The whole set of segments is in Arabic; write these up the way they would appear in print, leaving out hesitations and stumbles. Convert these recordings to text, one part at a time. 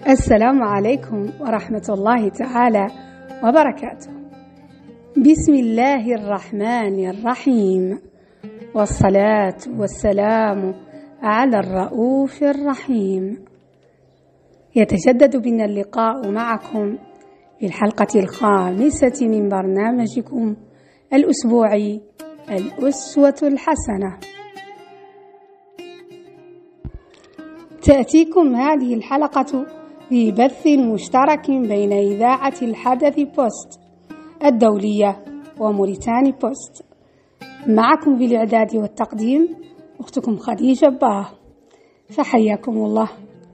السلام عليكم ورحمة الله تعالى وبركاته. بسم الله الرحمن الرحيم، والصلاة والسلام على الرؤوف الرحيم. يتجدد بنا اللقاء معكم في الحلقة الخامسة من برنامجكم الأسبوعي الأسوة الحسنة. تأتيكم هذه الحلقة في بث مشترك بين إذاعة الحدث بوست الدولية وموريتاني بوست. معكم في الإعداد والتقديم أختكم خديجة باه، فحياكم الله.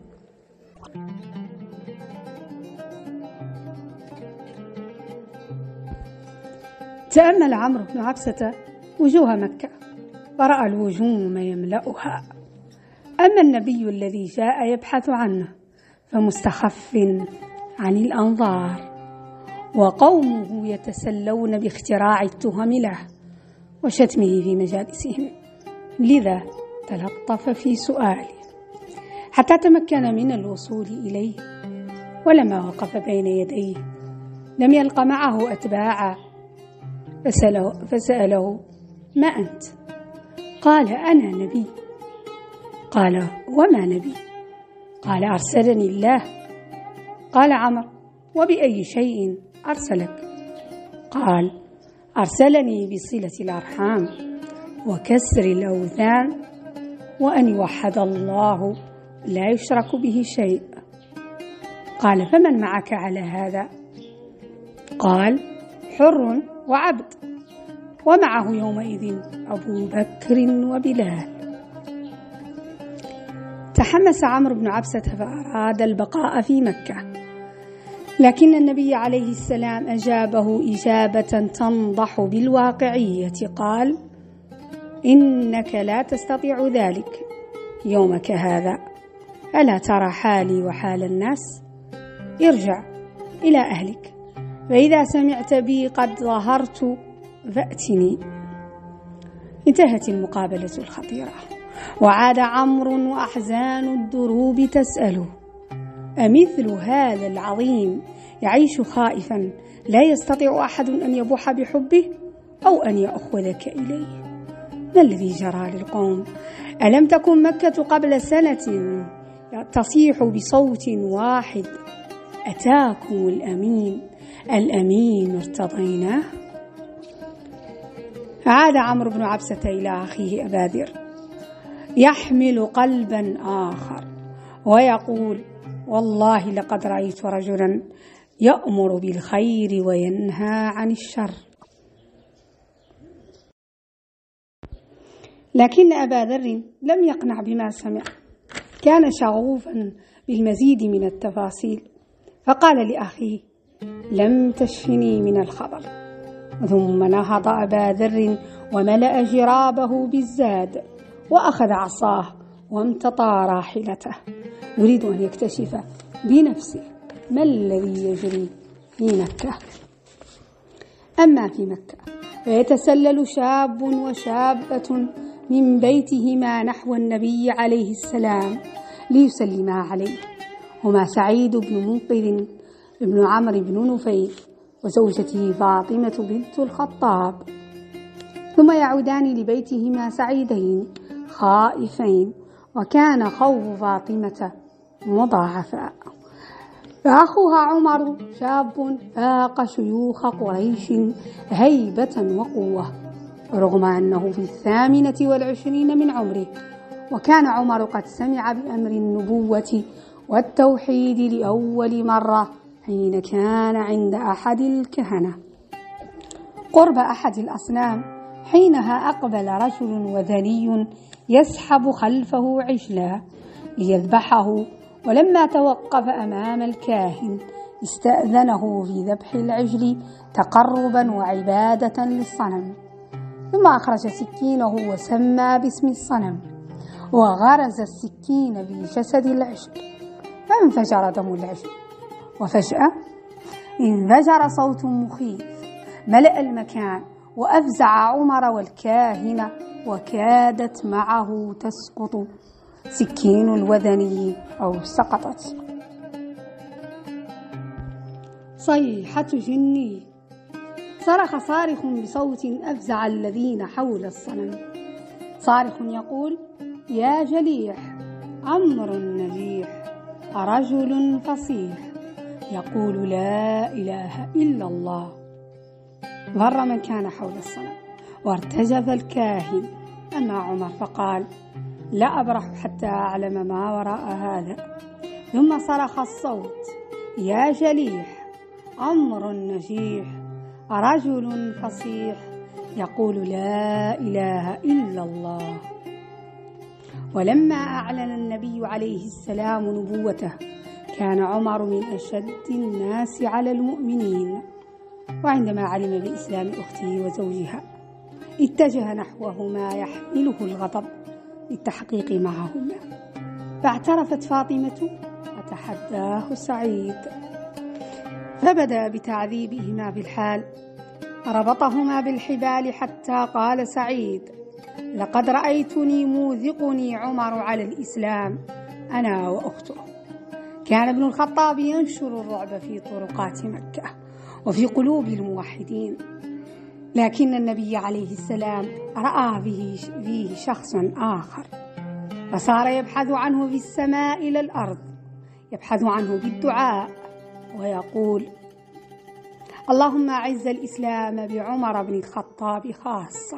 تأمل عمرو بن عبسة وجوه مكة فرأى الوجوم يملأها، أما النبي الذي جاء يبحث عنه فمستخف عن الأنظار، وقومه يتسلون باختراع التهم له وشتمه في مجالسهم، لذا تلطف في سؤاله حتى تمكن من الوصول إليه. ولما وقف بين يديه لم يلق معه أتباعا، فسأله: ما أنت؟ قال: أنا نبي. قال: وما نبي؟ قال: أرسلني الله. قال عمرو: وبأي شيء أرسلك؟ قال: أرسلني بصلة الأرحام وكسر الأوثان وأن يوحد الله لا يشرك به شيء. قال: فمن معك على هذا؟ قال: حر وعبد، ومعه يومئذ أبو بكر وبلال. تحمس عمرو بن عبسة فأراد البقاء في مكة، لكن النبي عليه السلام أجابه إجابة تنضح بالواقعية. قال: إنك لا تستطيع ذلك يومك هذا، ألا ترى حالي وحال الناس؟ ارجع إلى أهلك، فإذا سمعت بي قد ظهرت فأتني. انتهت المقابلة الخطيرة، وعاد عمرو وأحزان الدروب تسأله: أمثل هذا العظيم يعيش خائفا لا يستطيع أحد أن يبوح بحبه أو أن يأخذك إليه؟ ما الذي جرى للقوم؟ ألم تكن مكة قبل سنة تصيح بصوت واحد: أتاكم الأمين، الأمين ارتضيناه؟ عاد عمرو بن عبسة إلى أخيه أبادر يحمل قلبا آخر ويقول: والله لقد رأيت رجلا يأمر بالخير وينهى عن الشر. لكن أبا ذر لم يقنع بما سمع، كان شغوفا بالمزيد من التفاصيل، فقال لأخيه: لم تشفني من الخبر. ثم نهض أبا ذر وملأ جرابه بالزاد وأخذ عصاه وامتطى راحلته، يريد أن يكتشف بنفسه ما الذي يجري في مكة. أما في مكة فيتسلل شاب وشابة من بيتهما نحو النبي عليه السلام ليسلما عليه، هما سعيد بن منقذ بن عمرو بن نفيل وزوجته فاطمة بنت الخطاب، ثم يعودان لبيتهما سعيدين خائفين، وكان خوف فاطمة مضاعفا. فأخوها عمر شاب فاق شيوخ قريش هيبة وقوة، رغم أنه في 28 من عمره، وكان عمر قد سمع بأمر النبوة والتوحيد لأول مرة حين كان عند أحد الكهنة قرب أحد الأصنام. حينها أقبل رجل وثني يسحب خلفه عجلا ليذبحه، ولما توقف أمام الكاهن استأذنه في ذبح العجل تقربا وعبادة للصنم، ثم أخرج سكينه وسمى باسم الصنم وغرز السكين في جسد العجل، فانفجر دم العجل، وفجأة انفجر صوت مخيف ملأ المكان وأفزع عمر والكاهن، وكادت معه تسقط سكين الوذني أو سقطت. صيحة جني. صرخ صارخ بصوت أفزع الذين حول الصنم، صارخ يقول: يا جليح، أمر نجيح، رجل فصيح، يقول لا إله إلا الله. غر من كان حول الصنم وارتجف الكاهن. أما عمر فقال: لا أبرح حتى أعلم ما وراء هذا. ثم صرخ الصوت: يا جليح، أمر نجيح، رجل فصيح، يقول لا إله إلا الله. ولما أعلن النبي عليه السلام نبوته كان عمر من أشد الناس على المؤمنين، وعندما علم بإسلام أخته وزوجها اتجه نحوهما يحمله الغضب للتحقيق معهما، فاعترفت فاطمة وتحداه سعيد، فبدأ بتعذيبهما بالحال، ربطهما بالحبال حتى قال سعيد: لقد رأيتني موثقني عمر على الإسلام أنا وأخته. كان ابن الخطاب ينشر الرعب في طرقات مكة وفي قلوب الموحدين، لكن النبي عليه السلام رأى فيه شخص آخر، فصار يبحث عنه في السماء إلى الأرض، يبحث عنه بالدعاء ويقول: اللهم أعز الإسلام بعمر بن الخطاب خاصة.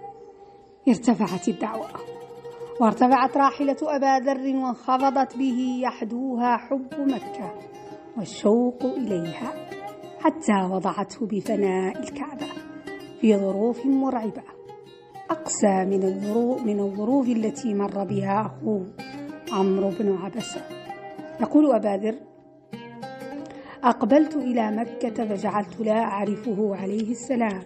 ارتفعت الدعوة وارتفعت راحلة أبا ذر وانخفضت به يحدوها حب مكة والشوق إليها، حتى وضعته بفناء الكعبة في ظروف مرعبة أقسى من الظروف التي مر بها أخوه عمرو بن عبسة. يقول أبا ذر: أقبلت إلى مكة فجعلت لا أعرفه عليه السلام،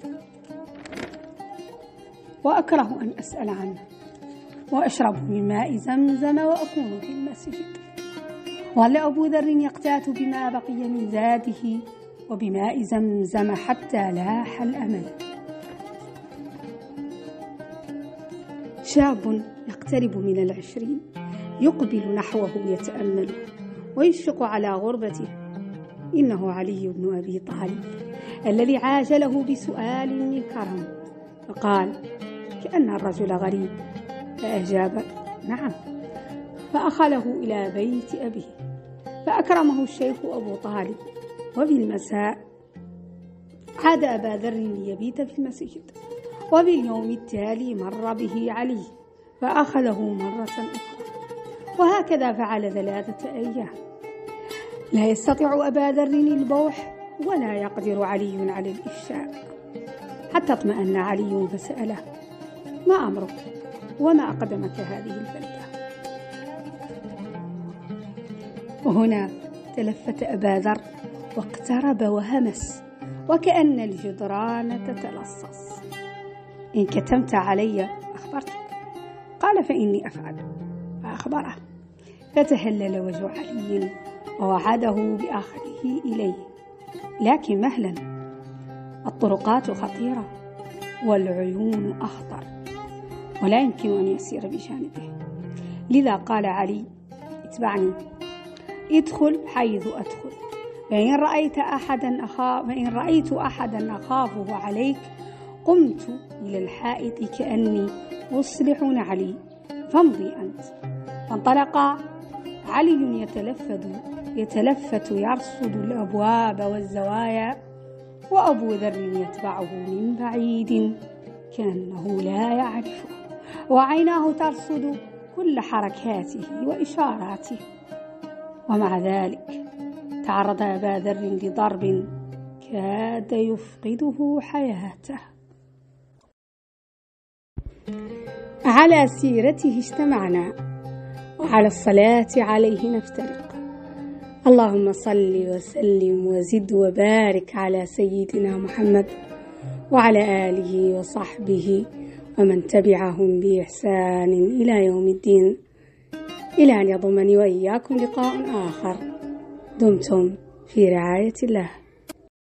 وأكره أن أسأل عنه، وأشرب من ماء زمزم وأكون في المسجد. ظل أبو ذر يقتات بما بقي من زاده وبماء زمزم حتى لاح الأمل. شاب يقترب من 20 يقبل نحوه يتأمله ويشفق على غربته. إنه علي بن أبي طالب الذي عاجله بسؤال من كرم، فقال كأن الرجل غريب، فأجاب: نعم. فأخله إلى بيت أبيه فأكرمه الشيخ أبو طالب، وفي المساء عاد أبا ذر ليبيت في المسجد، وفي اليوم التالي مر به علي فأخذه مرة أخرى، وهكذا فعل 3 أيام. لا يستطيع أبا ذر البوح ولا يقدر علي على الإفشاء، حتى اطمأن علي فسأله: ما أمرك وما أقدمك هذه البلدة؟ وهنا تلفت أبا ذر واقترب وهمس وكأن الجدران تتلصص: إن كتمت علي أخبرتك. قال: فإني أفعل. فأخبره، فتهلل وجه علي ووعده بأخذه إليه، لكن مهلا، الطرقات خطيرة والعيون أخطر ولا يمكن أن يسير بجانبه. لذا قال علي: اتبعني، ادخل حيث أدخل، فإن رأيت أحدا أخافه عليك قمت إلى الحائط كأني أصلح نعلي، فامضي أنت. فانطلقا، علي يتلفت يرصد الأبواب والزوايا، وأبو ذر يتبعه من بعيد كأنه لا يعرفه، وعيناه ترصد كل حركاته وإشاراته. ومع ذلك تعرض أبا ذر لضرب كاد يفقده حياته. على سيرته اجتمعنا، وعلى الصلاة عليه نفترق. اللهم صل وسلم وزد وبارك على سيدنا محمد وعلى آله وصحبه ومن تبعهم بإحسان إلى يوم الدين، إلى أن يضمني وإياكم لقاء آخر. دمتم في رعاية الله.